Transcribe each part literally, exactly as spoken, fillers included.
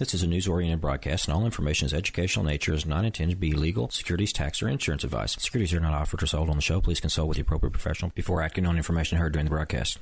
This is a news-oriented broadcast, and all information is educational nature, is not intended to be legal, securities, tax, or insurance advice. Securities are not offered or sold on the show. Please consult with the appropriate professional before acting on information heard during the broadcast.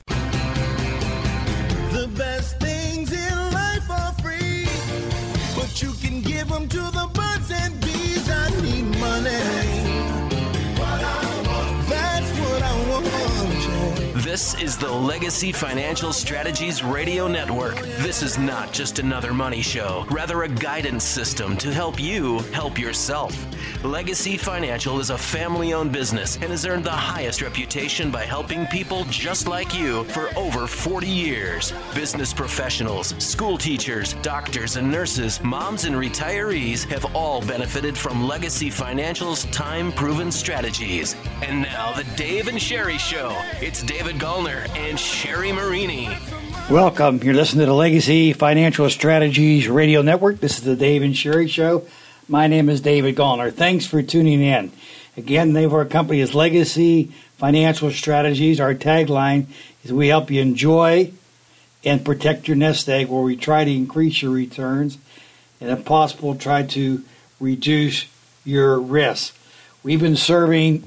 The best things in life are free, but you can give them to the birds and bees. I need money. What I want. That's what I want. This is the Legacy Financial Strategies Radio Network. This is not just another money show, rather a guidance system to help you help yourself. Legacy Financial is a family-owned business and has earned the highest reputation by helping people just like you for over forty years. Business professionals, school teachers, doctors and nurses, moms and retirees have all benefited from Legacy Financial's time-proven strategies. And now the Dave and Sherry Show. It's David Gallner and Sherry Marini. Welcome. You're listening to the Legacy Financial Strategies Radio Network. This is the Dave and Sherry Show. My name is David Gallner. Thanks for tuning in. Again, the name of our company is Legacy Financial Strategies. Our tagline is we help you enjoy and protect your nest egg, where we try to increase your returns and, if possible, try to reduce your risk. We've been serving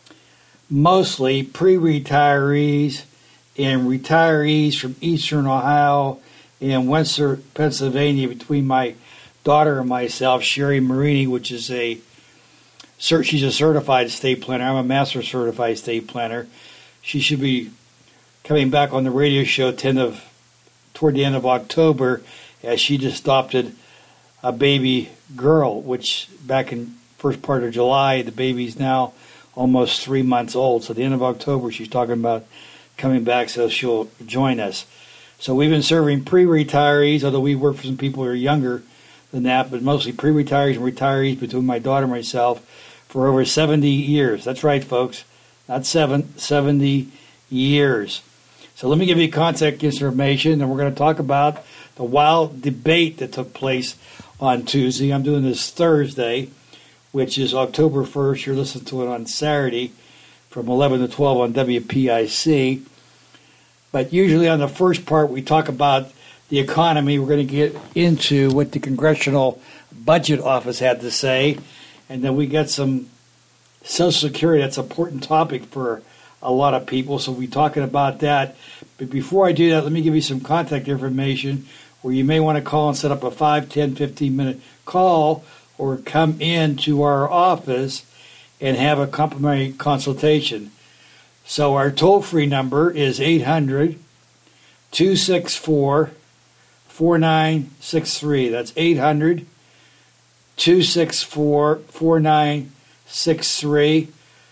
mostly pre-retirees and retirees from Eastern Ohio and Western Pennsylvania between my daughter and myself, Sherry Marini, which is a, she's a certified estate planner. I'm a master certified estate planner. She should be coming back on the radio show ten of, toward the end of October, as she just adopted a baby girl, which back in first part of July, the baby's now almost three months old. So at the end of October, she's talking about coming back, so she'll join us. So we've been serving pre-retirees, although we work for some people who are younger than that, but mostly pre-retirees and retirees between my daughter and myself for over seventy years. That's right, folks. Not seven, seventy years. So let me give you contact information, and we're going to talk about the wild debate that took place on Tuesday. I'm doing this Thursday, which is October first. You're listening to it on Saturday from eleven to twelve on W P I C. But usually on the first part, we talk about the economy. We're going to get into what the Congressional Budget Office had to say. And then we get some Social Security. That's an important topic for a lot of people. So we'll be talking about that. But before I do that, let me give you some contact information where you may want to call and set up a five, ten, fifteen-minute call, or come in to our office and have a complimentary consultation. So our toll-free number is eight hundred, two six four, four nine six three. That's eight hundred, two six four, four nine six three.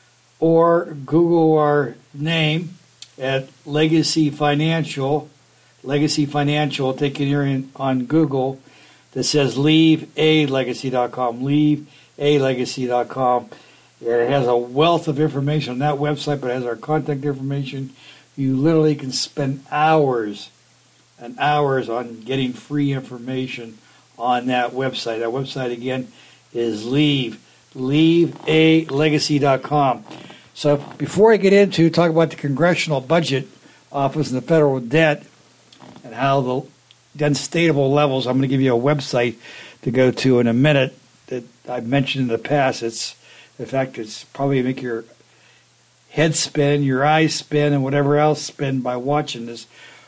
Or Google our name at Legacy Financial. Legacy Financial, take it here on Google, that says leave a legacy dot com, leave a legacy dot com. It has a wealth of information on that website, but it has our contact information. You literally can spend hours and hours on getting free information on that website. That website, again, is leave, leave a legacy dot com. So before I get into talk about the Congressional Budget Office and the federal debt and how the the unstable levels, I'm going to give you a website to go to in a minute that I've mentioned in the past. It's, in fact, it's probably make your head spin, your eyes spin, and whatever else spin by watching this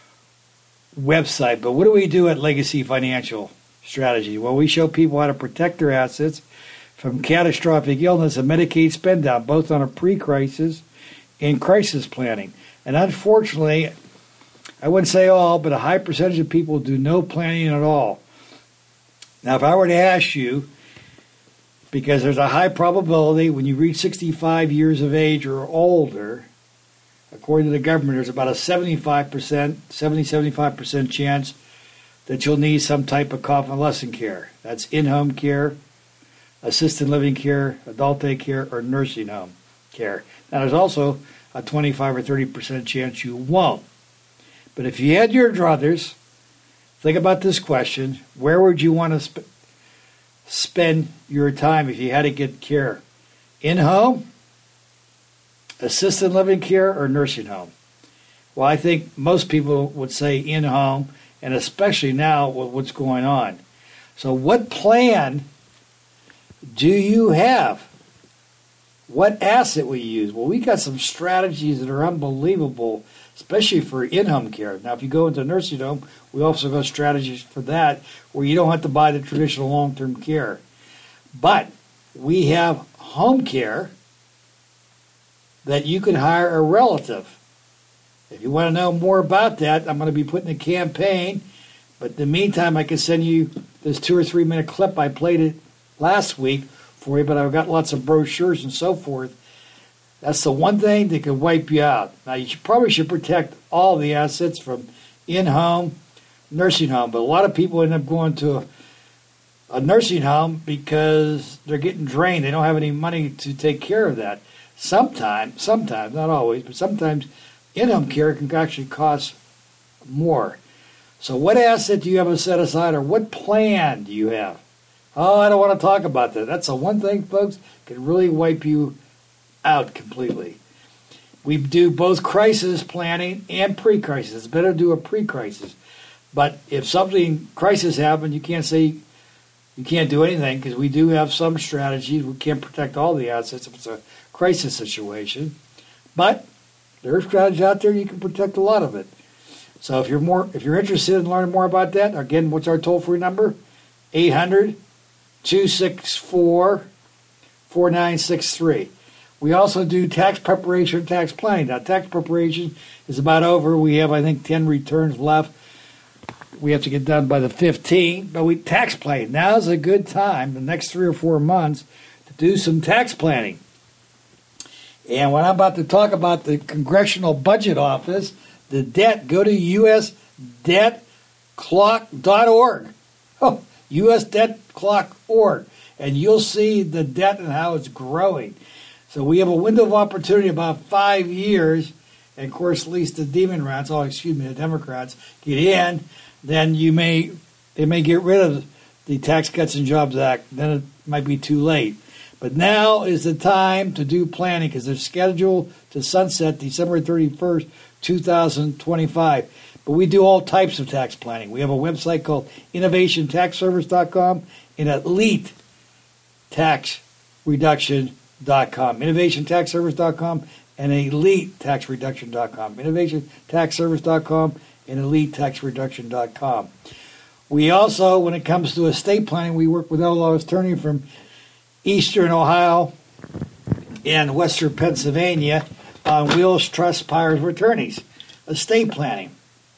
website. But what do we do at Legacy Financial Strategy? Well, we show people how to protect their assets from catastrophic illness and Medicaid spend down, both on a pre-crisis and crisis planning. And unfortunately, I wouldn't say all, but a high percentage of people do no planning at all. Now, if I were to ask you, because there's a high probability when you reach sixty-five years of age or older, according to the government, there's about a seventy-five percent, seventy, seventy-five percent chance that you'll need some type of convalescent care. That's in-home care, assisted living care, adult day care, or nursing home care. Now, there's also a twenty-five or thirty percent chance you won't. But if you had your druthers, think about this question: where would you want to sp- spend your time if you had to get care? In-home, assisted living care, or nursing home? Well, I think most people would say in-home, and especially now with what's going on. So what plan do you have? What asset will you use? Well, we got some strategies that are unbelievable, especially for in-home care. Now, if you go into a nursing home, we also got strategies for that where you don't have to buy the traditional long-term care. But we have home care that you can hire a relative. If you want to know more about that, I'm going to be putting a campaign. But in the meantime, I can send you this two or three minute clip. I played it last week for you, but I've got lots of brochures and so forth. That's the one thing that can wipe you out. Now, you should, probably should protect all the assets from in-home, nursing home. But a lot of people end up going to a, a nursing home because they're getting drained. They don't have any money to take care of that. Sometimes, sometimes, not always, but sometimes in-home care can actually cost more. So what asset do you have set aside, or what plan do you have? Oh, I don't want to talk about that. That's the one thing, folks, can really wipe you out completely. We do both crisis planning and pre-crisis. It's better to do a pre-crisis. But if something crisis happens, you can't say you can't do anything, because we do have some strategies. We can't protect all the assets if it's a crisis situation. But there are strategies out there you can protect a lot of it. So if you're more, if you're interested in learning more about that, again, what's our toll-free number? eight hundred, two six four, four nine six three. We also do tax preparation and tax planning. Now, tax preparation is about over. We have, I think, ten returns left. We have to get done by the fifteenth. But we tax planning. Now's a good time, the next three or four months, to do some tax planning. And when I'm about to talk about the Congressional Budget Office, the debt, go to U S debt clock dot org. Oh, U S debt clock dot org. And you'll see the debt and how it's growing. So we have a window of opportunity about five years. And, of course, at least the demon rats, oh, excuse me, the Democrats, get in. Then you may, they may get rid of the Tax Cuts and Jobs Act. Then it might be too late. But now is the time to do planning, because they're scheduled to sunset December thirty-first, two thousand twenty-five. But we do all types of tax planning. We have a website called innovation tax service dot com and elite tax reduction dot com. innovation tax service dot com and elite tax reduction dot com. innovation tax service dot com and elite tax reduction dot com. We also, when it comes to estate planning, we work with a law attorney from Eastern Ohio and Western Pennsylvania on wills, trusts, powers of attorneys, estate planning.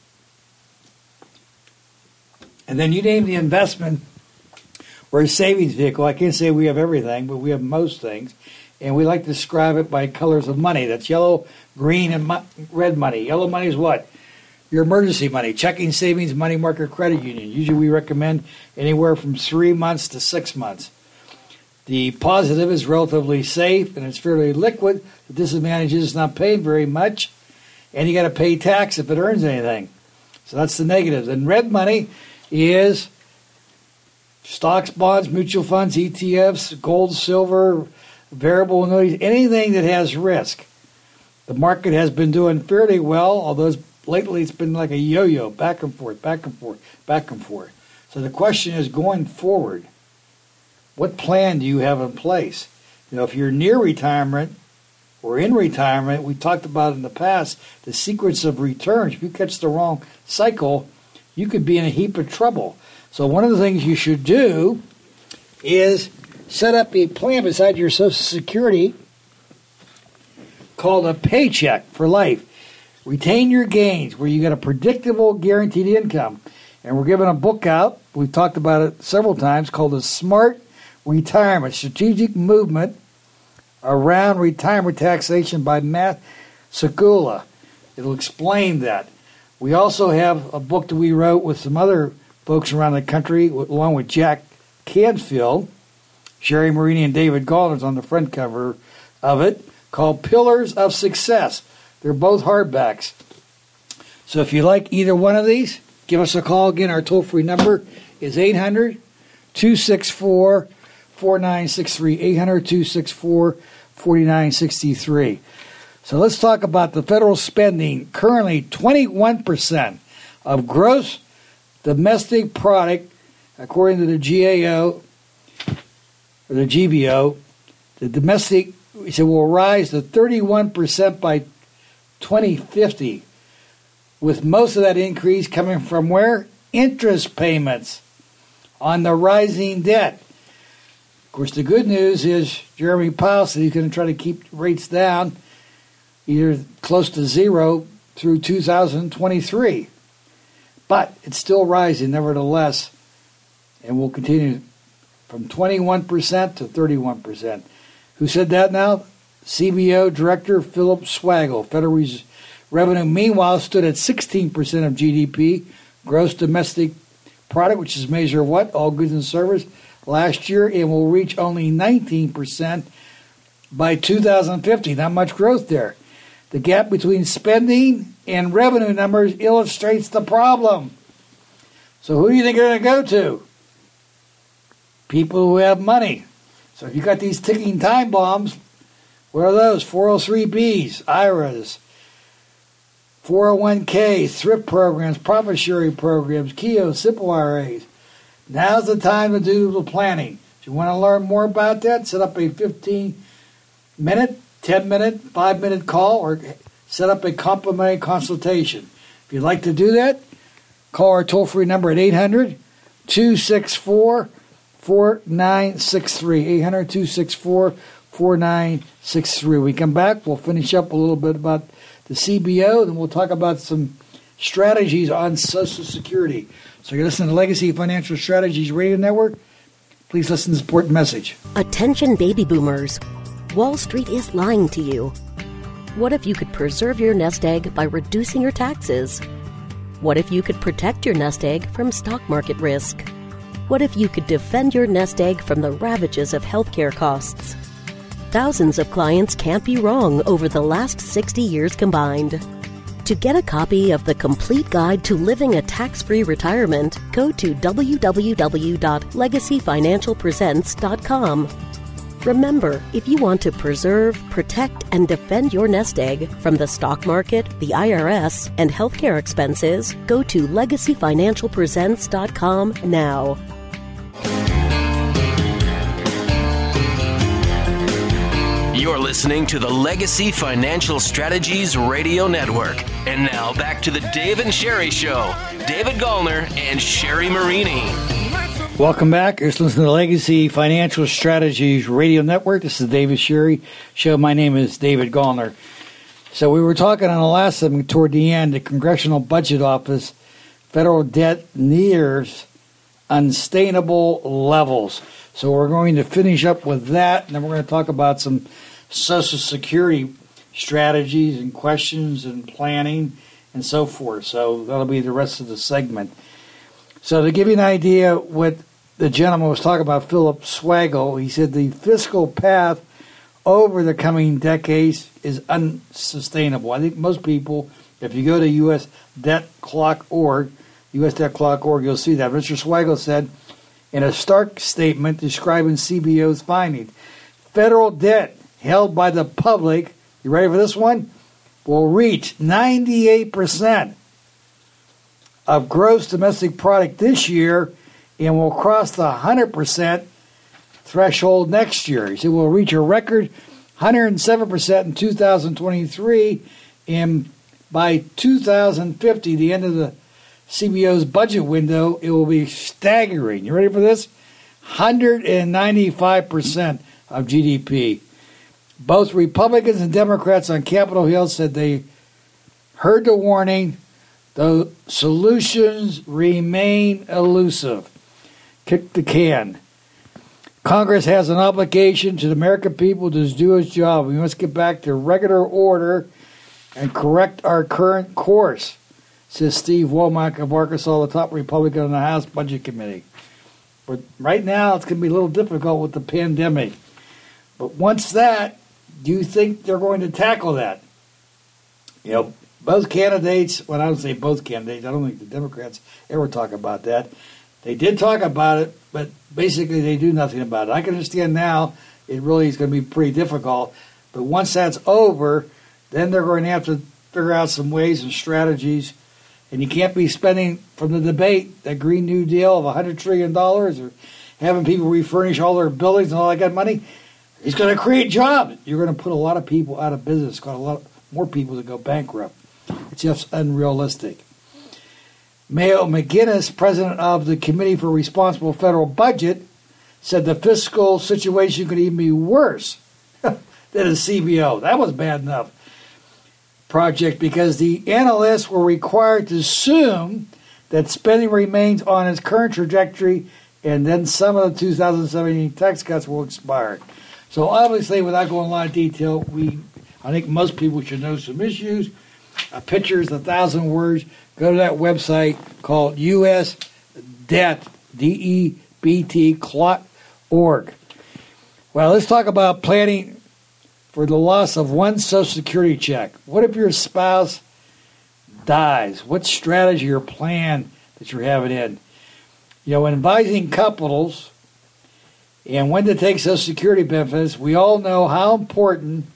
And then you name the investment or a savings vehicle. I can't say we have everything, but we have most things. And we like to describe it by colors of money. That's yellow, green, and mo- red money. Yellow money is what? Your emergency money, checking, savings, money market, credit union. Usually we recommend anywhere from three months to six months. The positive is relatively safe and it's fairly liquid. The disadvantage is it's not paying very much, and you got to pay tax if it earns anything. So that's the negative. And red money is stocks, bonds, mutual funds, E T Fs, gold, silver, variable annuities, anything that has risk. The market has been doing fairly well, although lately it's been like a yo-yo, back and forth, back and forth, back and forth. So the question is, going forward, what plan do you have in place? You know, if you're near retirement or in retirement, we talked about in the past the secrets of returns. If you catch the wrong cycle, you could be in a heap of trouble. So one of the things you should do is set up a plan beside your Social Security called a paycheck for life. Retain your gains, where you get a predictable, guaranteed income. And we're giving a book out, we've talked about it several times, called The Smart Retirement, Strategic Movement Around Retirement Taxation by Matt Sekula. It'll explain that. We also have a book that we wrote with some other folks around the country, along with Jack Canfield, Sherry Marini, and David Gallner's on the front cover of it, called Pillars of Success. They're both hardbacks. So if you like either one of these, give us a call. Again, our toll-free number is eight hundred, two six four, four nine six three, eight hundred, two six four, four nine six three. So let's talk about the federal spending. Currently, twenty-one percent of gross domestic product according to the G A O, or the G B O, the domestic, he said, will rise to thirty-one percent by twenty fifty, with most of that increase coming from where? Interest payments on the rising debt. Of course, the good news is Jeremy Powell said he's going to try to keep rates down either close to zero through two thousand twenty-three. But it's still rising nevertheless, and will continue from twenty-one percent to thirty-one percent. Who said that now? C B O Director Philip Swagel. Federal revenue, meanwhile, stood at sixteen percent of G D P, gross domestic product, which is measure of what? All goods and services, last year, and will reach only nineteen percent by two thousand fifty. Not much growth there. The gap between spending and revenue numbers illustrates the problem. So who do you think they're going to go to? People who have money. So if you got these ticking time bombs, what are those? four oh three B's, I R As, four oh one K's, thrift programs, profit sharing programs, K E O, simple I R As. Now's the time to do the planning. If you want to learn more about that, set up a fifteen minute, ten minute, five minute call, or set up a complimentary consultation. If you'd like to do that, call our toll-free number at eight hundred, two six four, four nine six three. eight hundred, two six four, four nine six three. We come back, we'll finish up a little bit about the C B O, then we'll talk about some strategies on Social Security. So you're listening to Legacy Financial Strategies Radio Network. Please listen to this important message. Attention baby boomers. Wall Street is lying to you. What if you could preserve your nest egg by reducing your taxes? What if you could protect your nest egg from stock market risk? What if you could defend your nest egg from the ravages of healthcare costs? Thousands of clients can't be wrong over the last sixty years combined. To get a copy of the complete guide to living a tax-free retirement, go to w w w dot legacy financial presents dot com. Remember, if you want to preserve, protect, and defend your nest egg from the stock market, the I R S, and healthcare expenses, go to legacy financial presents dot com now. You're listening to the Legacy Financial Strategies Radio Network. And now back to the Dave and Sherry Show. David Gallner and Sherry Marini. Welcome back. You're listening to the Legacy Financial Strategies Radio Network. This is the David Sherry Show. My name is David Gallner. So we were talking on the last segment toward the end, the Congressional Budget Office, federal debt nears unsustainable levels. So we're going to finish up with that, and then we're going to talk about some Social Security strategies and questions and planning and so forth. So that'll be the rest of the segment. So to give you an idea what the gentleman was talking about, Philip Swagel, he said the fiscal path over the coming decades is unsustainable. I think most people, if you go to U S debt clock dot org, U S debt clock dot org, you'll see that. Mister Swagel said in a stark statement describing C B O's findings, federal debt held by the public, you ready for this one, will reach ninety-eight percent of gross domestic product this year and will cross the one hundred percent threshold next year. He said we'll reach a record one hundred seven percent in two thousand twenty-three, and by two thousand fifty, the end of the C B O's budget window, it will be staggering. You ready for this? one hundred ninety-five percent of G D P. Both Republicans and Democrats on Capitol Hill said they heard the warning, though solutions remain elusive. Kick the can. Congress has an obligation to the American people to do its job. We must get back to regular order and correct our current course, says Steve Womack of Arkansas, the top Republican on the House Budget Committee. But right now, it's going to be a little difficult with the pandemic. But once that, do you think they're going to tackle that? You know, both candidates, well, I don't say both candidates, I don't think the Democrats ever talk about that. They did talk about it, but basically they do nothing about it. I can understand now it really is going to be pretty difficult. But once that's over, then they're going to have to figure out some ways and strategies And you can't be spending, from the debate, that Green New Deal of one hundred trillion dollars or having people refurnish all their buildings and all that kind of money. He's going to create jobs. You're going to put a lot of people out of business, got a lot more people to go bankrupt. It's just unrealistic. Mayo McGinnis, president of the Committee for Responsible Federal Budget, said the fiscal situation could even be worse than a C B O. That was bad enough. Project because the analysts were required to assume that spending remains on its current trajectory and then some of the two thousand seventeen tax cuts will expire. So obviously, without going in a lot of detail, we I think most people should know some issues. A picture is a thousand words. Go to that website called U S Debt, D E B T, clot dot org. Well, let's talk about planning for the loss of one Social Security check. What if your spouse dies? What strategy or plan that you're having in? You know, when advising couples and when to take Social Security benefits, we all know how important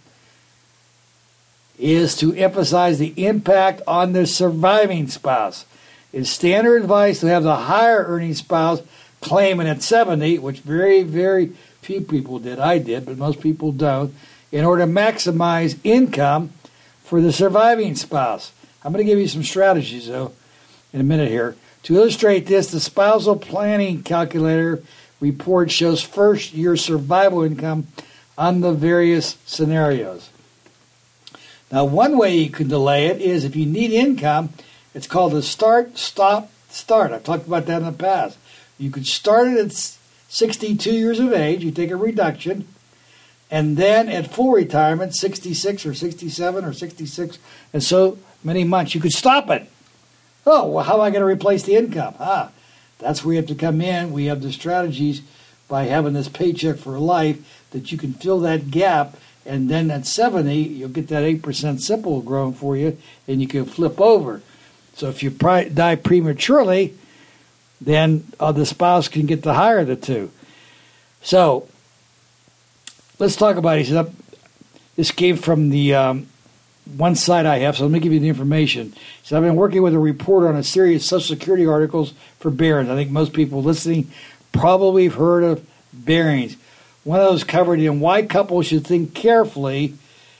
is to emphasize the impact on the surviving spouse. It's standard advice to have the higher earning spouse claim it at seventy, which very, very few people did. I did, but most people don't, in order to maximize income for the surviving spouse. I'm going to give you some strategies, though, in a minute here. To illustrate this, the Spousal Planning Calculator report shows first-year survival income on the various scenarios. Now, one way you can delay it is if you need income, it's called a start, stop, start. I've talked about that in the past. You could start it at sixty-two years of age. You take a reduction. And then at full retirement, sixty-six or sixty-seven or sixty-six and so many months, you could stop it. Oh, well, how am I going to replace the income? Ah, that's where you have to come in. We have the strategies by having this paycheck for life that you can fill that gap. And then at seventy, you'll get that eight percent simple growing for you, and you can flip over. So if you pri- die prematurely, then uh, the spouse can get the higher of the two. So let's talk about it. He said, this came from the um, one site I have, so let me give you the information. He said, I've been working with a reporter on a series of Social Security articles for Barron's. I think most people listening probably have heard of Barron's. One of those covered in why couples should think carefully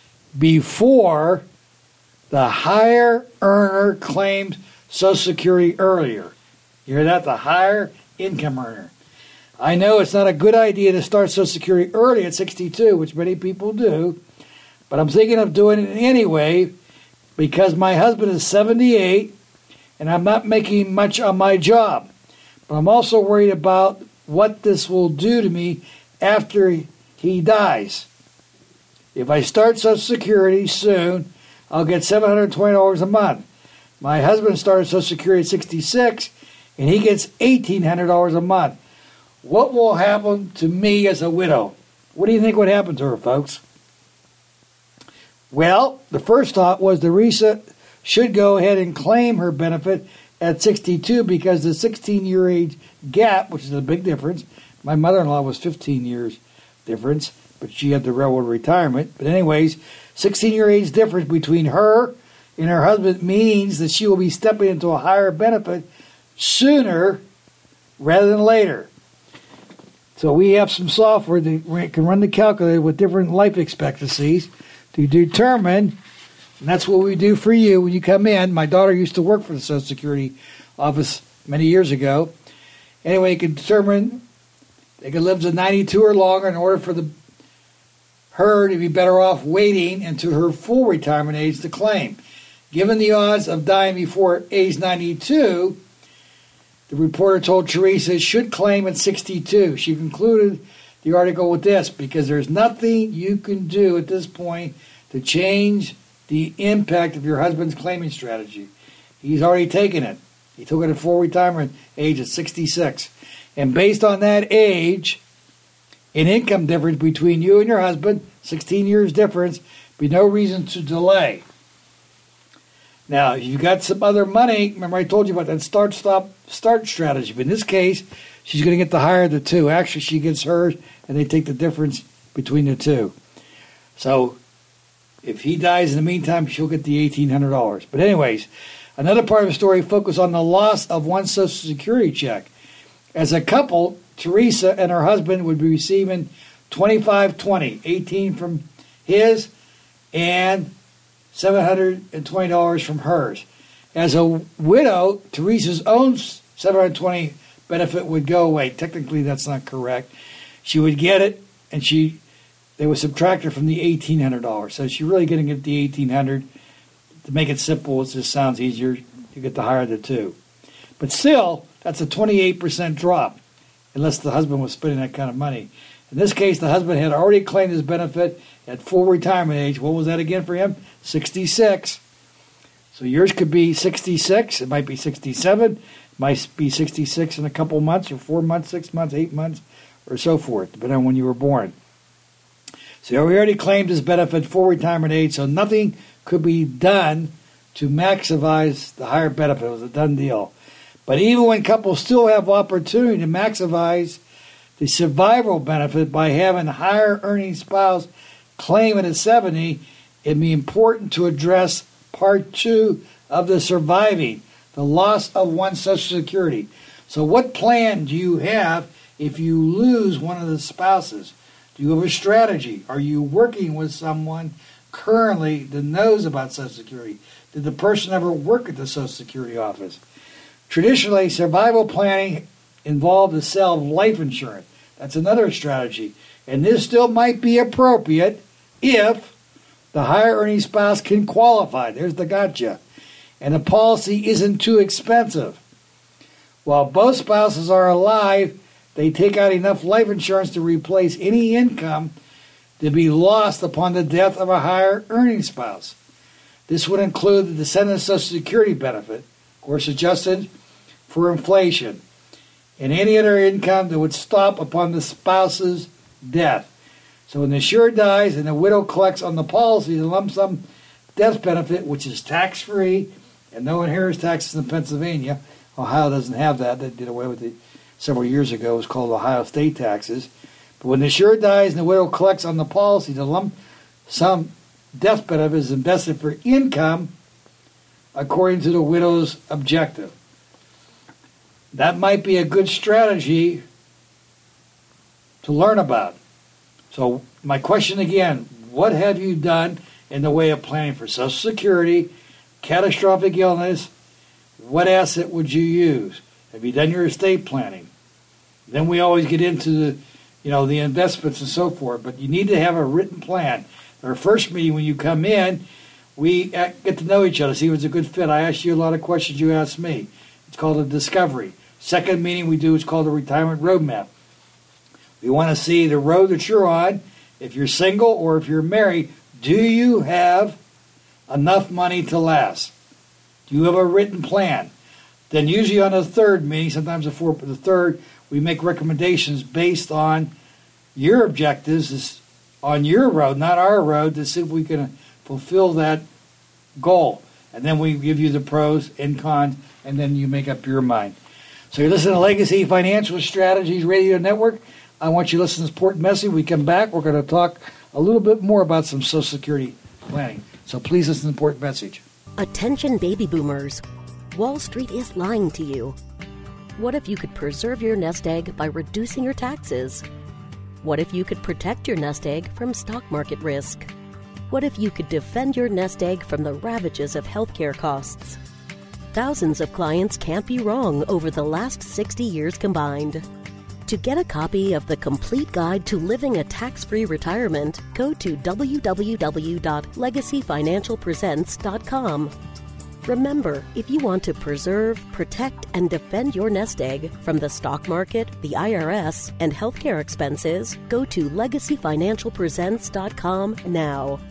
before the higher earner claims Social Security earlier. You hear that? The higher income earner. I know it's not a good idea to start Social Security early at sixty-two, which many people do, but I'm thinking of doing it anyway because my husband is seventy-eight and I'm not making much on my job. But I'm also worried about what this will do to me after he dies. If I start Social Security soon, I'll get seven hundred twenty dollars a month. My husband started Social Security at sixty-six, and he gets eighteen hundred dollars a month. What will happen to me as a widow? What do you think would happen to her, folks? Well, the first thought was Teresa should go ahead and claim her benefit at sixty-two because the sixteen-year age gap, which is a big difference. My mother-in-law was fifteen years difference, but she had the railroad retirement. But anyways, sixteen-year age difference between her and her husband means that she will be stepping into a higher benefit sooner rather than later. So we have some software that can run the calculator with different life expectancies to determine, and that's what we do for you when you come in. My daughter used to work for the Social Security office many years ago. Anyway, you can determine they could live to ninety-two or longer in order for the her to be better off waiting until her full retirement age to claim. Given the odds of dying before age ninety-two, the reporter told Teresa it should claim at sixty-two. She concluded the article with this, because there's nothing you can do at this point to change the impact of your husband's claiming strategy. He's already taken it. He took it at full retirement age at sixty-six. And based on that age, an income difference between you and your husband, sixteen years difference, be no reason to delay. Now, if you've got some other money, remember I told you about that start, stop, start strategy. But in this case, she's going to get the higher of the two. Actually, she gets hers, and they take the difference between the two. So if he dies in the meantime, she'll get the eighteen hundred dollars. But anyways, Another part of the story focused on the loss of one Social Security check. As a couple, Teresa and her husband would be receiving twenty-five twenty, eighteen from his and seven hundred twenty dollars from hers. As a widow, Teresa's own seven hundred twenty benefit would go away. Technically, that's not correct. She would get it, and she they would subtract her from the eighteen hundred dollars. So she's really going to get the eighteen hundred dollars. To make it simple, it just sounds easier. You get the higher of the two. But still, that's a twenty-eight percent drop, unless the husband was spending that kind of money. In this case, the husband had already claimed his benefit at full retirement age. What was that again for him? sixty-six. So yours could be sixty-six. It might be sixty-seven. It might be sixty-six in a couple months, or four months, six months, eight months, or so forth, depending on when you were born. So he already claimed his benefit full retirement age, so nothing could be done to maximize the higher benefit. It was a done deal. But even when couples still have opportunity to maximize the survival benefit by having a higher earning spouse claim it at seventy, it'd be important to address part two of the surviving, the loss of one's Social Security. So what plan do you have if you lose one of the spouses? Do you have a strategy? Are you working with someone currently that knows about Social Security? Did the person ever work at the Social Security office? Traditionally, survival planning involved the sale of life insurance. That's another strategy. And this still might be appropriate if the higher earning spouse can qualify. There's the gotcha. And the policy isn't too expensive. While both spouses are alive, they take out enough life insurance to replace any income to be lost upon the death of a higher earning spouse. This would include the descendant Social Security benefit, of course adjusted for inflation, and any other income that would stop upon the spouse's death. So when the insured dies and the widow collects on the policy the lump sum death benefit, which is tax-free and no inheritance taxes in Pennsylvania. Ohio doesn't have that. They did away with it several years ago. It was called Ohio state taxes. But when the insured dies and the widow collects on the policy, the lump sum death benefit is invested for income according to the widow's objective. That might be a good strategy to learn about. So my question again, what have you done in the way of planning for Social Security, catastrophic illness? What asset would you use? Have you done your estate planning? Then we always get into the, you know, the investments and so forth, but you need to have a written plan. Our first meeting when you come in, we get to know each other, see if it's a good fit. I ask you a lot of questions you ask me. It's called a discovery. Second meeting we do is called a retirement roadmap. We want to see the road that you're on. If you're single or if you're married, do you have enough money to last? Do you have a written plan? Then usually on the third meeting, sometimes the fourth, but the third, we make recommendations based on your objectives, is on your road, not our road, to see if we can fulfill that goal. And then we give you the pros and cons, and then you make up your mind. So you're listening to Legacy Financial Strategies Radio Network. I want you to listen to this important message. We come back, we're going to talk a little bit more about some Social Security planning. So please listen to the important message. Attention baby boomers. Wall Street is lying to you. What if you could preserve your nest egg by reducing your taxes? What if you could protect your nest egg from stock market risk? What if you could defend your nest egg from the ravages of healthcare costs? Thousands of clients can't be wrong over the last sixty years combined. To get a copy of the complete guide to living a tax-free retirement, go to w w w dot legacy financial presents dot com. Remember, if you want to preserve, protect, and defend your nest egg from the stock market, the I R S, and healthcare expenses, go to legacy financial presents dot com now.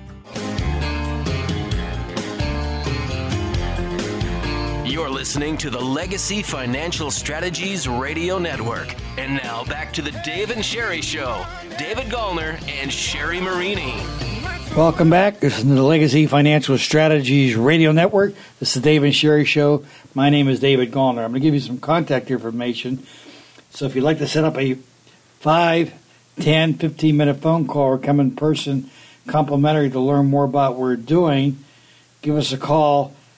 You're listening to the Legacy Financial Strategies Radio Network. And now back to the Dave and Sherry Show. David Gallner and Sherry Marini. Welcome back. This is the Legacy Financial Strategies Radio Network. This is the Dave and Sherry Show. My name is David Gallner. I'm going to give you some contact information. So if you'd like to set up a five, ten, fifteen-minute phone call or come in person complimentary to learn more about what we're doing, give us a call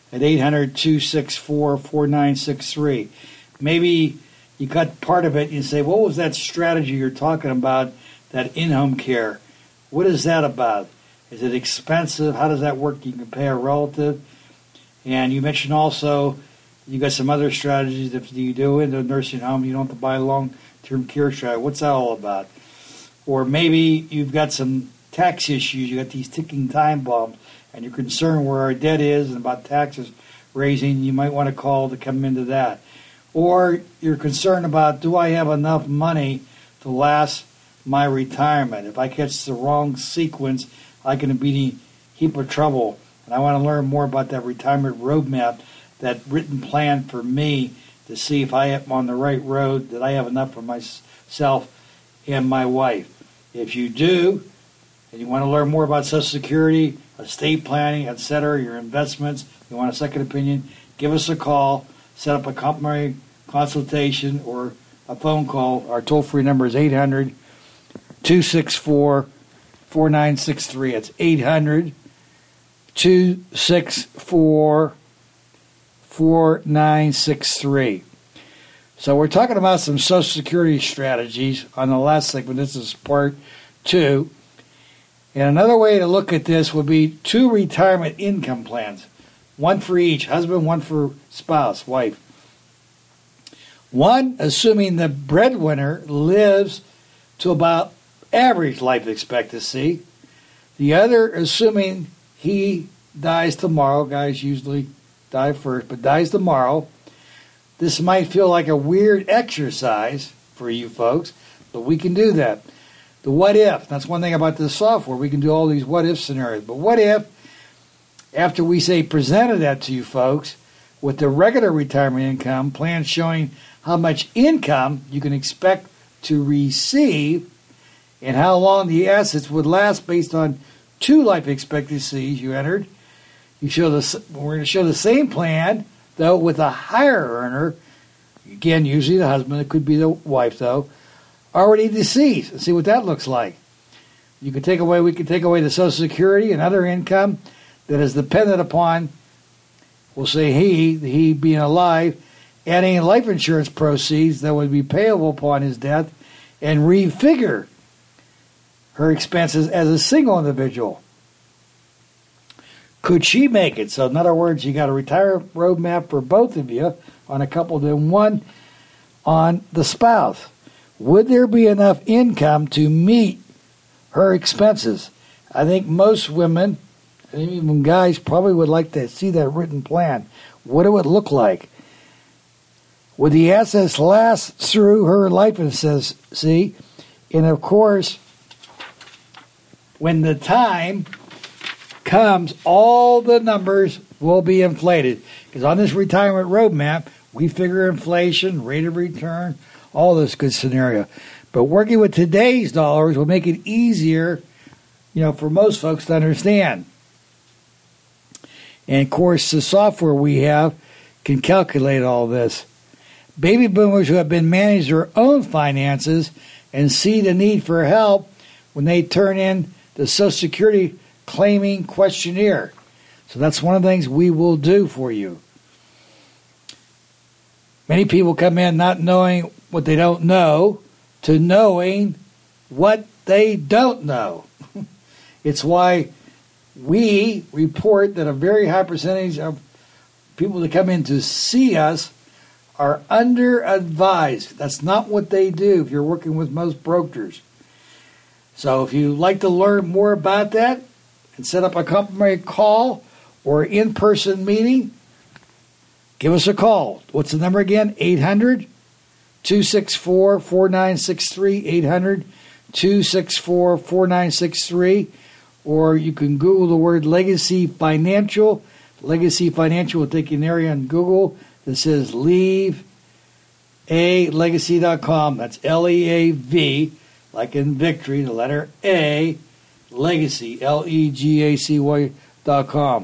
at eight hundred, two six four, four nine six three. Maybe you cut part of it and you say, what was that strategy you're talking about, that in-home care? What is that about? Is it expensive? How does that work? You can pay a relative. And you mentioned also you got some other strategies that you do in the nursing home. You don't have to buy a long-term care strategy. What's that all about? Or maybe you've got some tax issues. You got these ticking time bombs, and you're concerned where our debt is and about taxes raising. You might want to call to come into that. Or you're concerned about, do I have enough money to last my retirement? If I catch the wrong sequence, I can be in a heap of trouble. And I want to learn more about that retirement roadmap, that written plan for me to see if I am on the right road, that I have enough for myself and my wife. If you do, and you want to learn more about Social Security, estate planning, et cetera, your investments, you want a second opinion, give us a call, set up a complimentary consultation or a phone call. Our toll-free number is eight hundred, two six four, four nine six three. It's eight hundred, two six four, four nine six three. So we're talking about some Social Security strategies on the last segment. This is part two. And another way to look at this would be two retirement income plans. One for each, husband, one for spouse, wife. One, assuming the breadwinner lives to about average life expectancy. The other, assuming he dies tomorrow. Guys usually die first, but dies tomorrow. This might feel like a weird exercise for you folks, but we can do that. The what if, that's one thing about this software. We can do all these what if scenarios. But what if, after we say presented that to you folks, with the regular retirement income plan showing how much income you can expect to receive and how long the assets would last based on two life expectancies you entered, you show the, we're going to show the same plan, though, with a higher earner, again, usually the husband, it could be the wife, though, already deceased, and see what that looks like. You could take away, we could take away the Social Security and other income that is dependent upon, we'll say he, he being alive, adding life insurance proceeds that would be payable upon his death, and refigure her expenses as a single individual. Could she make it? So in other words, you got a retirement roadmap for both of you on a couple, then one on the spouse. Would there be enough income to meet her expenses? I think most women, and even guys, probably would like to see that written plan. What it would look like. Would the assets last through her life expectancy? And of course, when the time comes, all the numbers will be inflated. Because on this retirement roadmap, we figure inflation, rate of return, all this good scenario. But working with today's dollars will make it easier, you know, for most folks to understand. And of course, the software we have can calculate all this. Baby boomers who have been managing their own finances and see the need for help when they turn in the Social Security claiming questionnaire. So that's one of the things we will do for you. Many people come in not knowing what they don't know to knowing what they don't know. It's why we report that a very high percentage of people that come in to see us are under-advised. That's not what they do if you're working with most brokers. So if you'd like to learn more about that and set up a complimentary call or in-person meeting, give us a call. What's the number again? eight hundred, two six four, four nine six three, eight hundred, two six four, four nine six three, or you can Google the word Legacy Financial. Legacy Financial will take you an area on Google that says leave a legacy dot com. That's L E A V, like in victory, the letter A, Legacy, L E G A C Y dot com.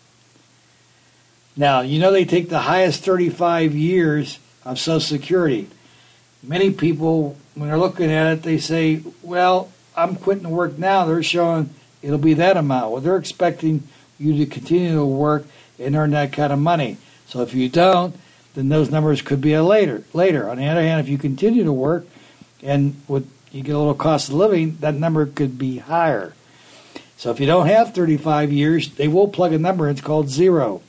Now, you know they take the highest thirty-five years of Social Security. Many people, when they're looking at it, they say, well, I'm quitting work now. They're showing it'll be that amount. Well, they're expecting you to continue to work and earn that kind of money. So if you don't, then those numbers could be a later. Later. On the other hand, if you continue to work and with you get a little cost of living, that number could be higher. So if you don't have thirty-five years, they will plug a number. It's called zero.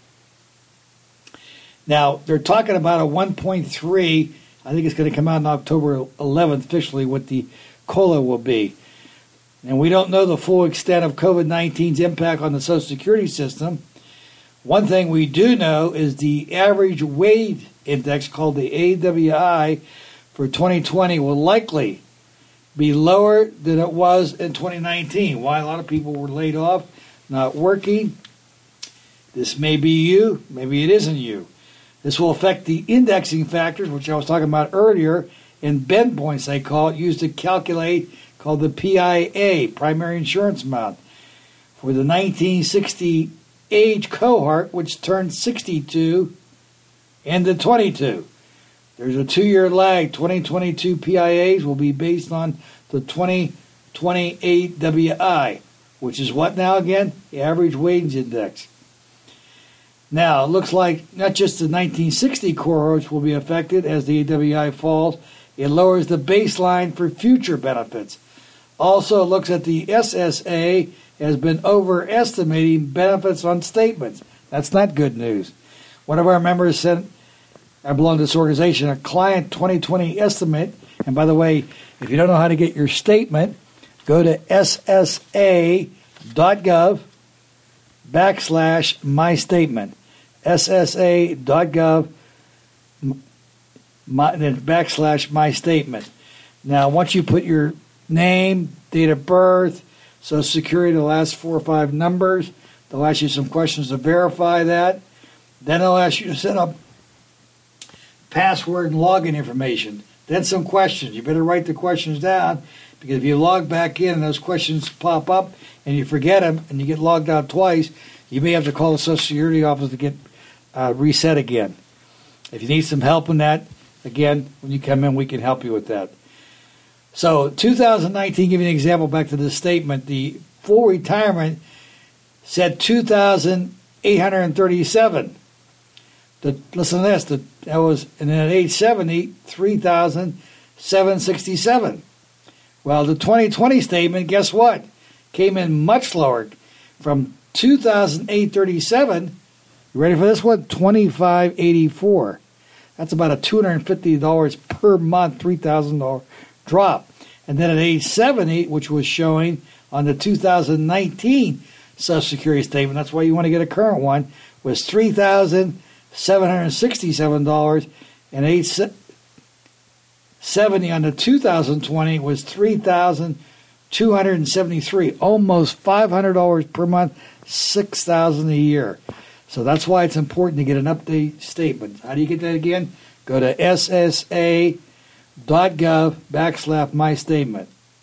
Now, they're talking about a one point three. I think it's going to come out on October eleventh officially what the COLA will be. And we don't know the full extent of COVID nineteen's impact on the Social Security system. One thing we do know is the average wage index, called the A W I, for twenty twenty will likely be lower than it was in twenty nineteen. Why? A lot of people were laid off, not working. This may be you, maybe it isn't you. This will affect the indexing factors, which I was talking about earlier, in bend points they call it, used to calculate, called the P I A, primary insurance amount, for the nineteen sixty age cohort, which turned sixty-two and the twenty-two. There's a two-year lag. twenty twenty-two P I As will be based on the twenty twenty A W I, which is what now again? The average wage index. Now, it looks like not just the nineteen sixty cohorts will be affected as the A W I falls. It lowers the baseline for future benefits. Also, it looks at the S S A has been overestimating benefits on statements. That's not good news. One of our members sent, I belong to this organization, a client twenty twenty estimate. And by the way, if you don't know how to get your statement, go to S S A dot gov backslash my statement. S S A dot gov my, then backslash my statement. Now, once you put your name, date of birth, Social Security, the last four or five numbers, they'll ask you some questions to verify that. Then they'll ask you to set up password and login information. Then some questions. You better write the questions down, because if you log back in and those questions pop up and you forget them and you get logged out twice, you may have to call the Social Security office to get uh, reset again. If you need some help in that, again, when you come in, we can help you with that. So two thousand nineteen, give you an example back to this statement, the full retirement said two thousand eight hundred thirty-seven. The, listen to this, the, that was, and then at age seventy, three thousand seven hundred sixty-seven. Well, the twenty twenty statement, guess what? Came in much lower, from two thousand eight hundred thirty-seven, you ready for this one? twenty-five eighty-four. That's about a two hundred fifty dollars per month, three thousand dollars drop. And then at age seventy, which was showing on the two thousand nineteen Social Security statement, that's why you want to get a current one, was three thousand seven hundred sixty-seven dollars, and age seventy on the two thousand twenty was three thousand two hundred seventy-three dollars, almost five hundred dollars per month, six thousand dollars a year. So that's why it's important to get an update statement. How do you get that again? Go to S S A dot gov backslash my statement.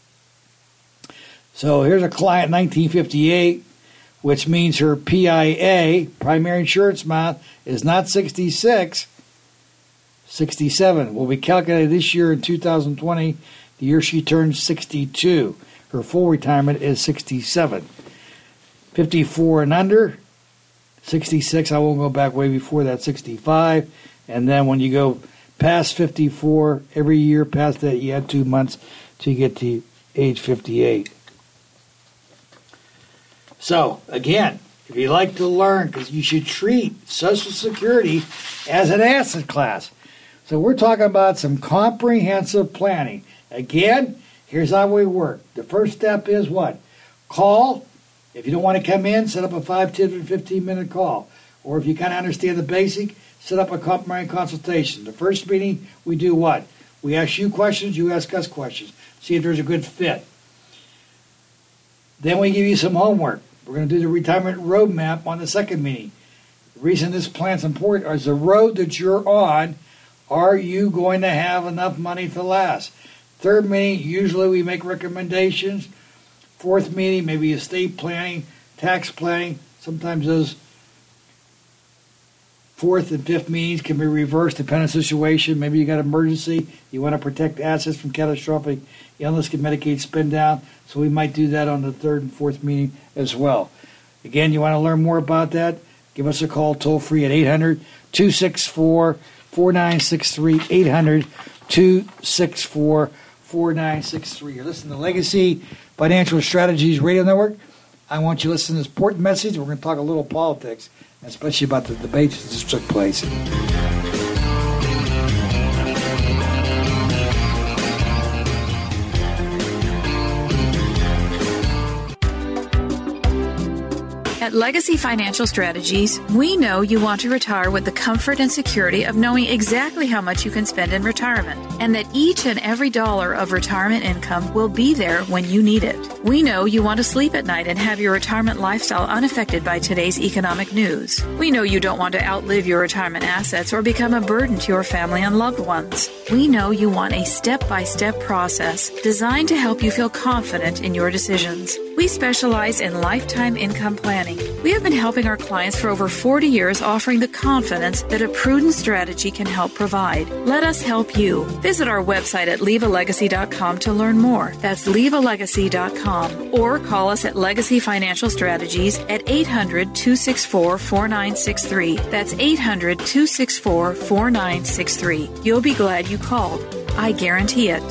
So here's a client, nineteen fifty-eight, which means her P I A, primary insurance amount, is not sixty-six, sixty-seven. Will be calculated this year in two thousand twenty, the year she turns sixty-two. Her full retirement is sixty-seven. fifty-four and under, sixty-six, I won't go back way before that, sixty-five. And then when you go past fifty-four, every year past that, you have two months to get to age fifty-eight. So, again, if you like to learn, because you should treat Social Security as an asset class. So we're talking about some comprehensive planning. Again, here's how we work. The first step is what? Call. If you don't want to come in, set up a five, ten, or fifteen-minute call. Or if you kind of understand the basic, set up a complimentary consultation. The first meeting, we do what? We ask you questions, you ask us questions. See if there's a good fit. Then we give you some homework. We're going to do the retirement roadmap on the second meeting. The reason this plan's important is the road that you're on, are you going to have enough money to last? Third meeting, usually we make recommendations. Fourth meeting, maybe estate planning, tax planning. Sometimes those fourth and fifth meetings can be reversed depending on the situation. Maybe you got an emergency. You want to protect assets from catastrophic illness, get Medicaid spend down. So we might do that on the third and fourth meeting as well. Again, you want to learn more about that? Give us a call toll free at eight hundred, two six four, four nine six three, eight hundred, two six four, four nine six three. You're listening to Legacy Financial Strategies Radio Network. I want you to listen to this important message. We're going to talk a little politics, especially about the debates that just took place. At Legacy Financial Strategies, we know you want to retire with the comfort and security of knowing exactly how much you can spend in retirement, and that each and every dollar of retirement income will be there when you need it. We know you want to sleep at night and have your retirement lifestyle unaffected by today's economic news. We know you don't want to outlive your retirement assets or become a burden to your family and loved ones. We know you want a step-by-step process designed to help you feel confident in your decisions. We specialize in lifetime income planning. We have been helping our clients for over forty years, offering the confidence that a prudent strategy can help provide. Let us help you. Visit our website at leave a legacy dot com to learn more. That's leave a legacy dot com. Or call us at Legacy Financial Strategies at eight hundred, two six four, four nine six three. That's eight hundred, two six four, four nine six three. You'll be glad you called. I guarantee it.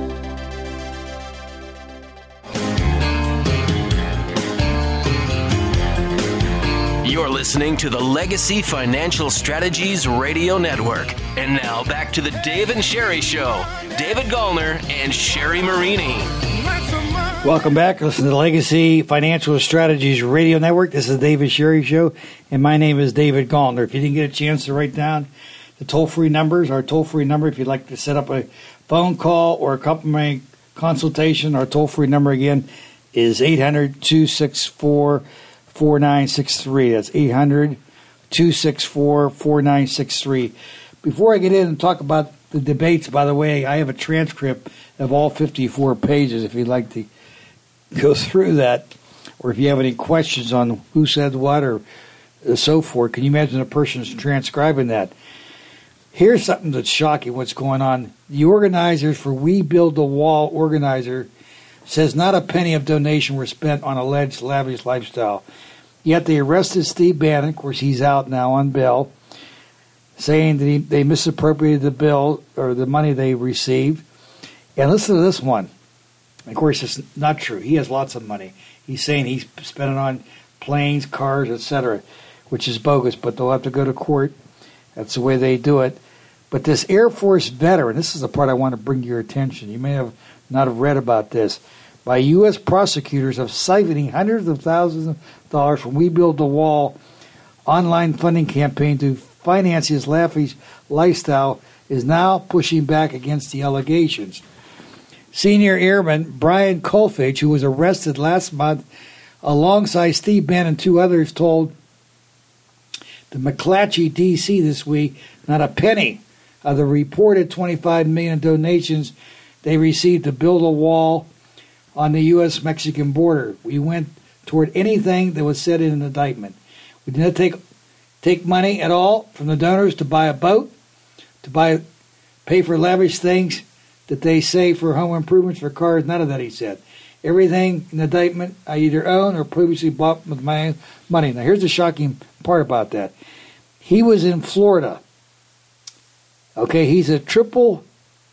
You're listening to the Legacy Financial Strategies Radio Network. And now back to the Dave and Sherry Show. David Gallner and Sherry Marini. Welcome back. Listen to the Legacy Financial Strategies Radio Network. This is the Dave and Sherry Show, and my name is David Gallner. If you didn't get a chance to write down the toll-free numbers, our toll-free number, if you'd like to set up a phone call or a company consultation, our toll-free number again is eight hundred, two six four, four nine six three. That's eight hundred, two six four, four nine six three. Before I get in and talk about the debates, by the way, I have a transcript of all fifty-four pages if you'd like to go through that, or if you have any questions on who said what or so forth. Can you imagine a person's transcribing that? Here's something that's shocking what's going on. The organizers for We Build the Wall organizer says not a penny of donation were spent on alleged lavish lifestyle. Yet they arrested Steve Bannon, of course he's out now on bail, saying that he, they misappropriated the bill or the money they received. And listen to this one. Of course, it's not true. He has lots of money. He's saying he's spent it on planes, cars, et cetera, which is bogus, but they'll have to go to court. That's the way they do it. But this Air Force veteran, this is the part I want to bring to your attention. You may have not have read about this. By U S prosecutors of siphoning hundreds of thousands of dollars from We Build the Wall online funding campaign to finance his lavish lifestyle, is now pushing back against the allegations. Senior Airman Brian Kolfage, who was arrested last month alongside Steve Bannon and two others, told the McClatchy, D C this week not a penny of the reported twenty-five million dollars in donations they received to build a wall on the U S Mexican border. We went toward anything that was said in an indictment. We did not take take money at all from the donors to buy a boat, to buy pay for lavish things that they say for home improvements, for cars. None of that, he said. Everything in the indictment I either own or previously bought with my own money. Now, here's the shocking part about that. He was in Florida. Okay, he's a triple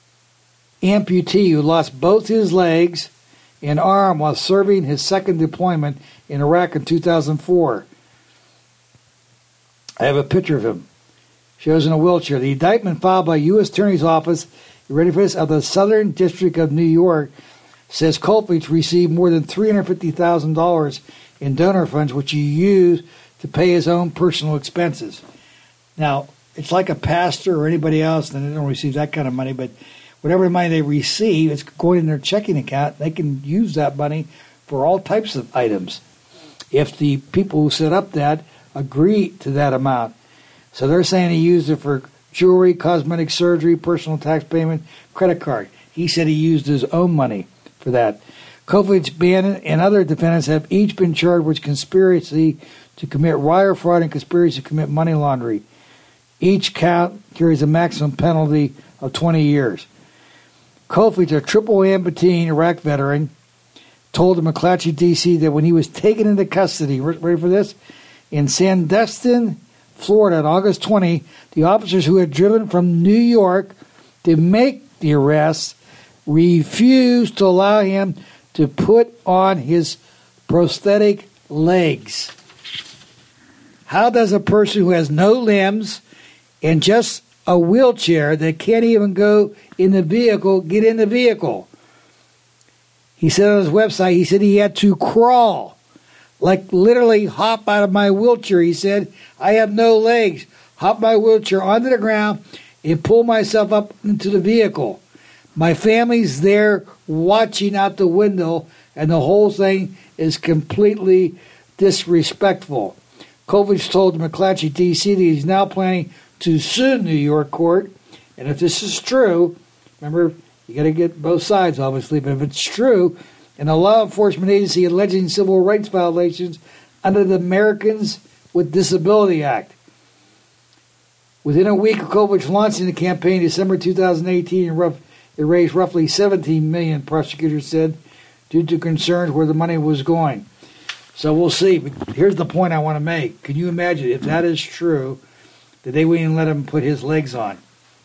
amputee who lost both his legs and arm while serving his second deployment in Iraq in two thousand four. I have a picture of him. Shows in a wheelchair. The indictment filed by U S Attorney's Office, you ready for this, of the Southern District of New York, says Kolfage received more than three hundred fifty thousand dollars in donor funds, which he used to pay his own personal expenses. Now, it's like a pastor or anybody else, and they don't receive that kind of money, but whatever money they receive, it's going in their checking account. They can use that money for all types of items if the people who set up that agree to that amount. So they're saying he used it for jewelry, cosmetic surgery, personal tax payment, credit card. He said he used his own money for that. Kolfage, Bannon, and other defendants have each been charged with conspiracy to commit wire fraud and conspiracy to commit money laundering. Each count carries a maximum penalty of twenty years. Kolfage, a triple amputee Iraq veteran, told the McClatchy, D C that when he was taken into custody, ready for this, In Sandestin, Florida, on August twentieth, the officers who had driven from New York to make the arrest refused to allow him to put on his prosthetic legs. How does a person who has no limbs and just a wheelchair that can't even go in the vehicle get in the vehicle? He said on his website, he said he had to crawl, like literally hop out of my wheelchair. He said, I have no legs. Hop my wheelchair onto the ground and pull myself up into the vehicle. My family's there watching out the window, and the whole thing is completely disrespectful. Kovach told the McClatchy D C that he's now planning to sue New York court. And if this is true, remember, you got to get both sides, obviously, but if it's true, and a law enforcement agency alleging civil rights violations under the Americans with Disability Act. Within a week of Kovach launching the campaign in December two thousand eighteen, it raised roughly seventeen million dollars, prosecutors said, due to concerns where the money was going. So we'll see. But here's the point I want to make. Can you imagine if that is true, that they wouldn't even let him put his legs on?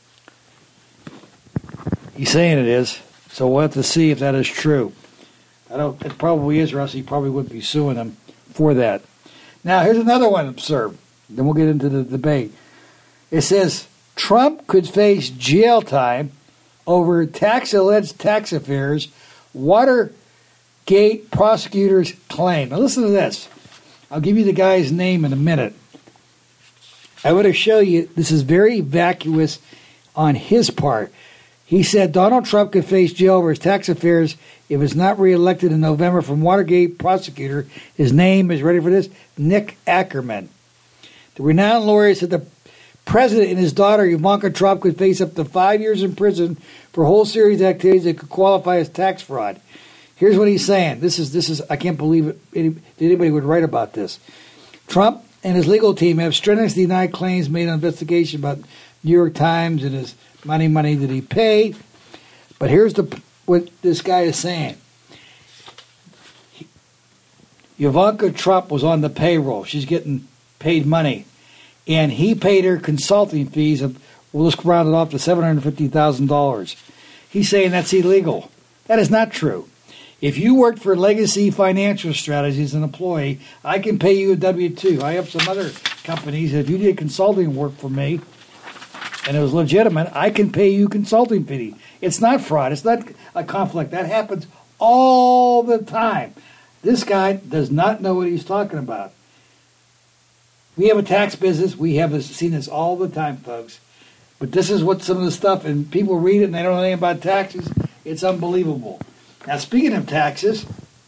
He's saying it is, so we'll have to see if that is true. I don't. It probably is, or else he probably would be suing him for that. Now, here's another one absurd. Then we'll get into the debate. It says Trump could face jail time over tax alleged tax affairs. Watergate prosecutors claim. Now, listen to this. I'll give you the guy's name in a minute. I want to show you this is very vacuous on his part. He said Donald Trump could face jail over his tax affairs if it's not reelected in November from Watergate prosecutor. His name is, ready for this, Nick Ackerman. The renowned lawyer said the president and his daughter, Ivanka Trump, could face up to five years in prison for a whole series of activities that could qualify as tax fraud. Here's what he's saying. This is, this is I can't believe it, any, anybody would write about this. Trump and his legal team have strenuously denied claims made on investigation about New York Times and his money, money that he paid. But here's the what this guy is saying. He, Ivanka Trump was on the payroll. She's getting paid money. And he paid her consulting fees of, well, let's round it off to seven hundred fifty thousand dollars. He's saying that's illegal. That is not true. If you worked for Legacy Financial Strategies as an employee, I can pay you a W two. I have some other companies. If you did consulting work for me, and it was legitimate, I can pay you consulting fee. It's not fraud. It's not a conflict. That happens all the time. This guy does not know what he's talking about. We have a tax business. We have seen this all the time, folks. But this is what some of the stuff, and people read it and they don't know anything about taxes. It's unbelievable. Now, speaking of taxes,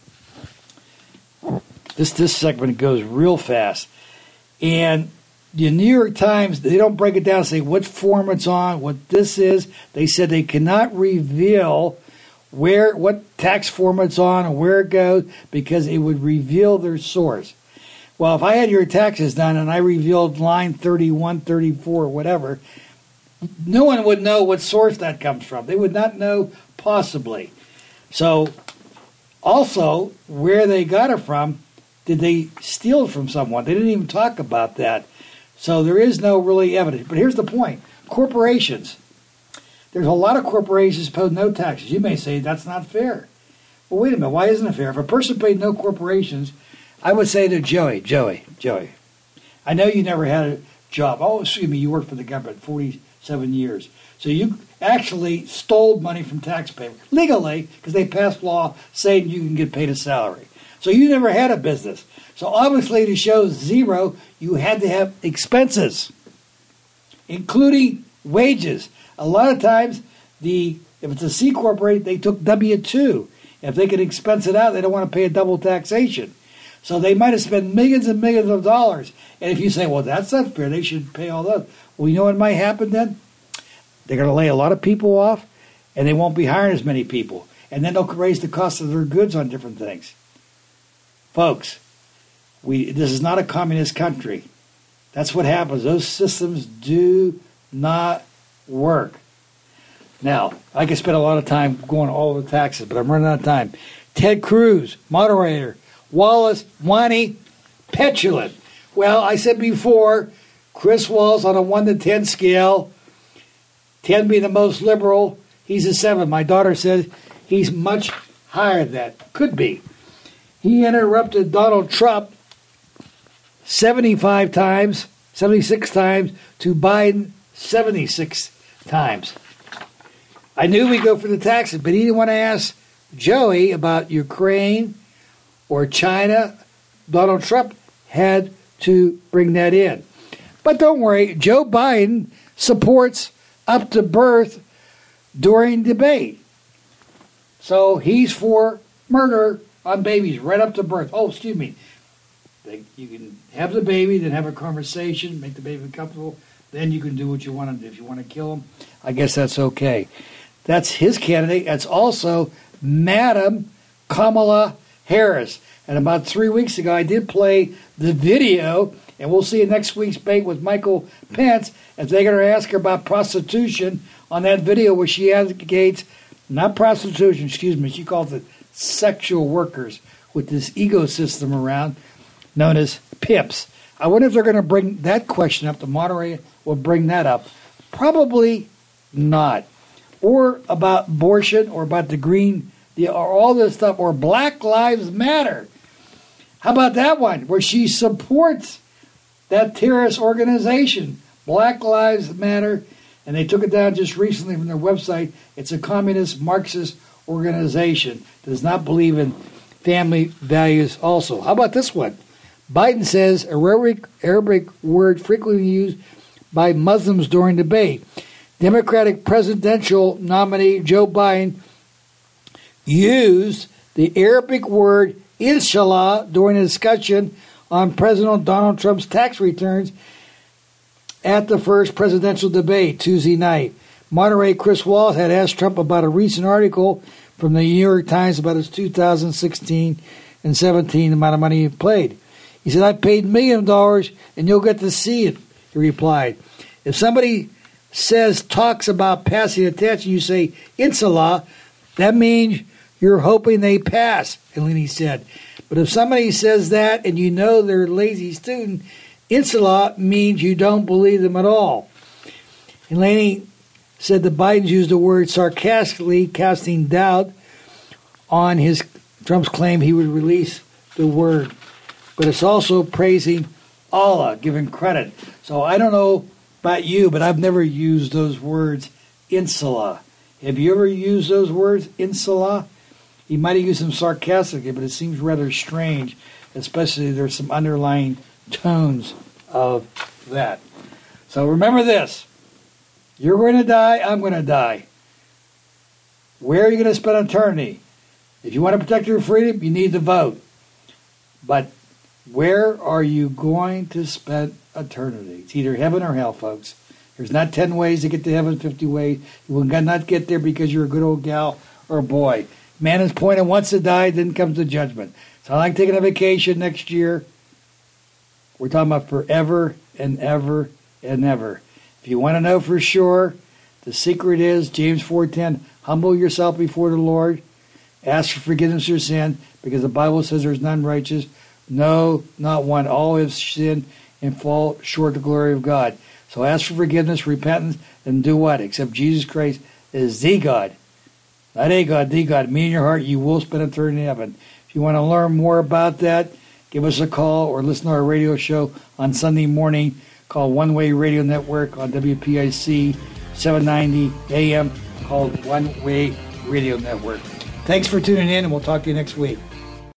this this segment goes real fast. And the New York Times, they don't break it down and say what form it's on, what this is. They said they cannot reveal where what tax form it's on and where it goes because it would reveal their source. Well, if I had your taxes done and I revealed line thirty-one, thirty-four, whatever, no one would know what source that comes from. They would not know possibly. So, also, where they got it from, did they steal it from someone? They didn't even talk about that. So there is no really evidence. But here's the point. Corporations. There's a lot of corporations pay no taxes. You may say that's not fair. Well, wait a minute. Why isn't it fair? If a person paid no corporations, I would say to Joey, Joey, Joey, I know you never had a job. Oh, excuse me, you worked for the government forty-seven years. So you actually stole money from taxpayers legally because they passed law saying you can get paid a salary. So you never had a business. So obviously to show zero, you had to have expenses, including wages. A lot of times, the if it's a C corporation, they took W two. If they could expense it out, they don't want to pay a double taxation. So they might have spent millions and millions of dollars. And if you say, well, that's not fair, they should pay all that. Well, you know what might happen then? They're going to lay a lot of people off, and they won't be hiring as many people. And then they'll raise the cost of their goods on different things. Folks, we this is not a communist country. That's what happens. Those systems do not work. Now, I could spend a lot of time going all the taxes, but I'm running out of time. Ted Cruz, moderator. Wallace, whiny, petulant. Well, I said before, Chris Wallace on a one to ten scale, ten being the most liberal, he's a seven. My daughter says he's much higher than that. Could be. He interrupted Donald Trump seventy-five times, seventy-six times, to Biden seventy-six times. I knew we'd go for the taxes, but he didn't want to ask Joey about Ukraine or China. Donald Trump had to bring that in. But don't worry, Joe Biden supports up to birth during debate. So he's for murder on babies right up to birth. Oh, excuse me. They, you can have the baby, then have a conversation, make the baby comfortable. Then you can do what you want to do. If you want to kill him, I guess that's okay. That's his candidate. That's also Madam Kamala Harris. And about three weeks ago, I did play the video, and we'll see in next week's debate with Michael Pence if they're going to ask her about prostitution on that video where she advocates, not prostitution, excuse me, she calls it sexual workers with this ecosystem around known as pimps. I wonder if they're going to bring that question up. The moderator will bring that up. Probably not. Or about abortion, or about the green, the, or all this stuff, or Black Lives Matter. How about that one, where she supports that terrorist organization, Black Lives Matter, and they took it down just recently from their website. It's a communist Marxist organization that does not believe in family values also. How about this one? Biden says Arabic, Arabic word frequently used by Muslims during debate. Democratic presidential nominee Joe Biden used the Arabic word inshallah during a discussion on President Donald Trump's tax returns at the first presidential debate Tuesday night. Moderator Chris Wallace had asked Trump about a recent article from the New York Times about his two thousand sixteen and seventeen amount of money he paid. He said, I paid a million dollars and you'll get to see it, he replied. If somebody says, talks about passing a test, and you say, inshallah, that means you're hoping they pass, Eleni said. But if somebody says that and you know they're a lazy student, inshallah means you don't believe them at all. Eleni said the Bidens used the word sarcastically, casting doubt on his Trump's claim he would release the word. But it's also praising Allah, giving credit. So I don't know about you, but I've never used those words, inshallah. Have you ever used those words, inshallah? He might have used them sarcastically, but it seems rather strange, especially there's some underlying tones of that. So remember this. You're going to die, I'm going to die. Where are you going to spend eternity? If you want to protect your freedom, you need to vote. But where are you going to spend eternity? It's either heaven or hell, folks. There's not ten ways to get to heaven, fifty ways. You will not get there because you're a good old gal or boy. Man is appointed once to die, then comes the judgment. It's not like taking a vacation next year. We're talking about forever and ever and ever. If you want to know for sure, the secret is James four ten, humble yourself before the Lord. Ask for forgiveness of your sin, because the Bible says there's none righteous. No, not one. All have sinned and fall short of the glory of God. So ask for forgiveness, repentance, and do what? Accept Jesus Christ as the God. Not a God, the God. Mean in your heart, you will spend eternity in heaven. If you want to learn more about that, give us a call or listen to our radio show on Sunday morning called One Way Radio Network on W P I C seven ninety A M called One Way Radio Network. Thanks for tuning in, and we'll talk to you next week.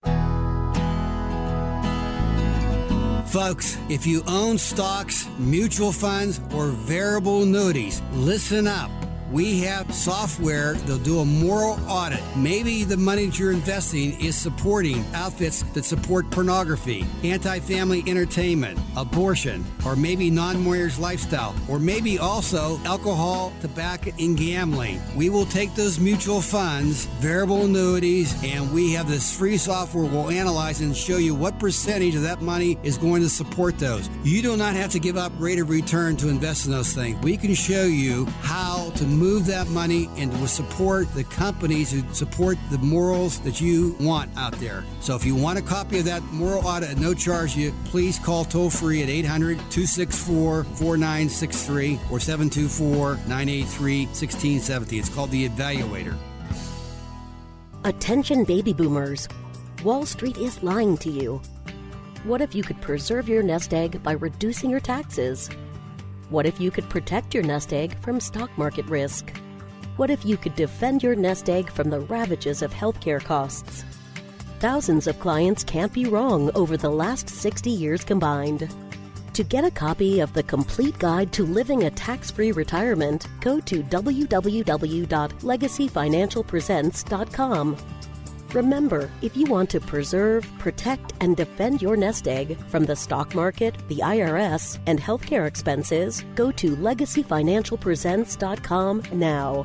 Folks, if you own stocks, mutual funds, or variable annuities, listen up. We have software that'll do a moral audit. Maybe the money that you're investing is supporting outfits that support pornography, anti-family entertainment, abortion, or maybe non-marriage lifestyle, or maybe also alcohol, tobacco, and gambling. We will take those mutual funds, variable annuities, and we have this free software we'll analyze and show you what percentage of that money is going to support those. You do not have to give up rate of return to invest in those things. We can show you how to move that money and will support the companies who support the morals that you want out there. So if you want a copy of that moral audit at no charge to you, please call toll free at eight hundred, two six four, four nine six three or seven two four, nine eight three, one six seven zero. It's called The Evaluator. Attention baby boomers. Wall Street is lying to you. What if you could preserve your nest egg by reducing your taxes? What if you could protect your nest egg from stock market risk? What if you could defend your nest egg from the ravages of healthcare costs? Thousands of clients can't be wrong over the last sixty years combined. To get a copy of the complete guide to living a tax-free retirement, go to w w w dot legacy financial presents dot com. Remember, if you want to preserve, protect, and defend your nest egg from the stock market, the I R S, and healthcare expenses, go to legacy financial presents dot com now.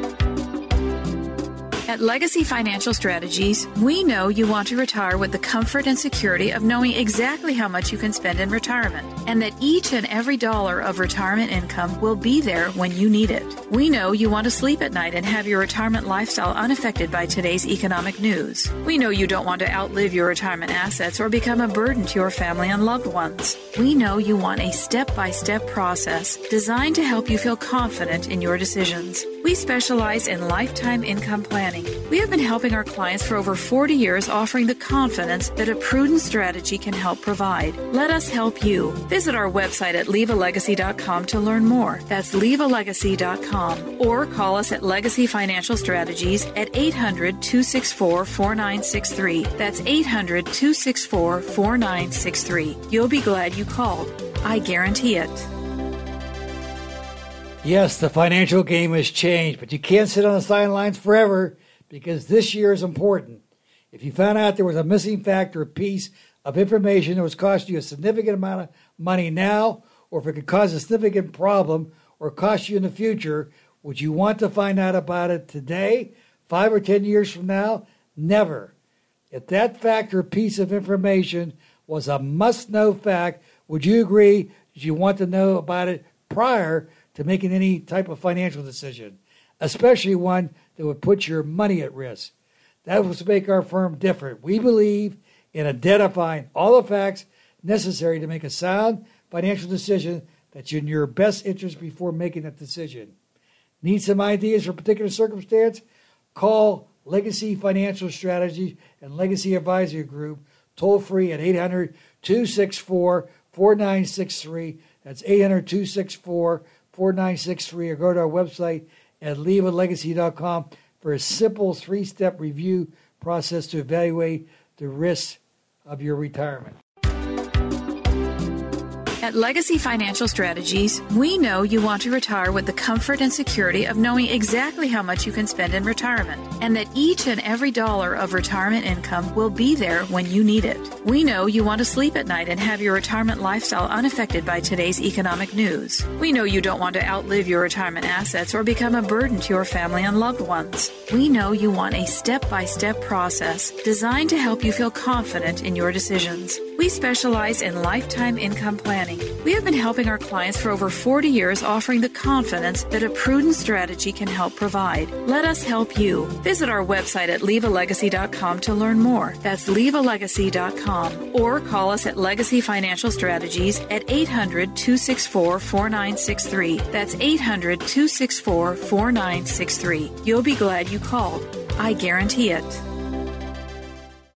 At Legacy Financial Strategies, we know you want to retire with the comfort and security of knowing exactly how much you can spend in retirement, and that each and every dollar of retirement income will be there when you need it. We know you want to sleep at night and have your retirement lifestyle unaffected by today's economic news. We know you don't want to outlive your retirement assets or become a burden to your family and loved ones. We know you want a step-by-step process designed to help you feel confident in your decisions. We specialize in lifetime income planning. We have been helping our clients for over forty years, offering the confidence that a prudent strategy can help provide. Let us help you. Visit our website at leave a legacy dot com to learn more. That's leave a legacy dot com. Or call us at Legacy Financial Strategies at eight hundred, two six four, four nine six three. That's eight hundred, two six four, four nine six three. You'll be glad you called. I guarantee it. Yes, the financial game has changed, but you can't sit on the sidelines forever because this year is important. If you found out there was a missing factor, a piece of information that was costing you a significant amount of money now, or if it could cause a significant problem or cost you in the future, would you want to find out about it today, five or ten years from now? Never. If that factor or piece of information was a must-know fact, would you agree that you want to know about it prior to making any type of financial decision, especially one that would put your money at risk? That was to make our firm different. We believe in identifying all the facts necessary to make a sound financial decision that's in your best interest before making that decision. Need some ideas for a particular circumstance? Call Legacy Financial Strategies and Legacy Advisory Group toll free at eight hundred, two six four, four nine six three. That's eight hundred, two six four, four nine six three, or go to our website at leave a legacy dot com for a simple three-step review process to evaluate the risks of your retirement. At Legacy Financial Strategies, we know you want to retire with the comfort and security of knowing exactly how much you can spend in retirement, and that each and every dollar of retirement income will be there when you need it. We know you want to sleep at night and have your retirement lifestyle unaffected by today's economic news. We know you don't want to outlive your retirement assets or become a burden to your family and loved ones. We know you want a step-by-step process designed to help you feel confident in your decisions. We specialize in lifetime income planning. We have been helping our clients for over forty years, offering the confidence that a prudent strategy can help provide. Let us help you. Visit our website at leave a legacy dot com to learn more. That's leave a legacy dot com. Or call us at Legacy Financial Strategies at eight hundred, two six four, four nine six three. That's eight hundred, two six four, four nine six three. You'll be glad you called. I guarantee it.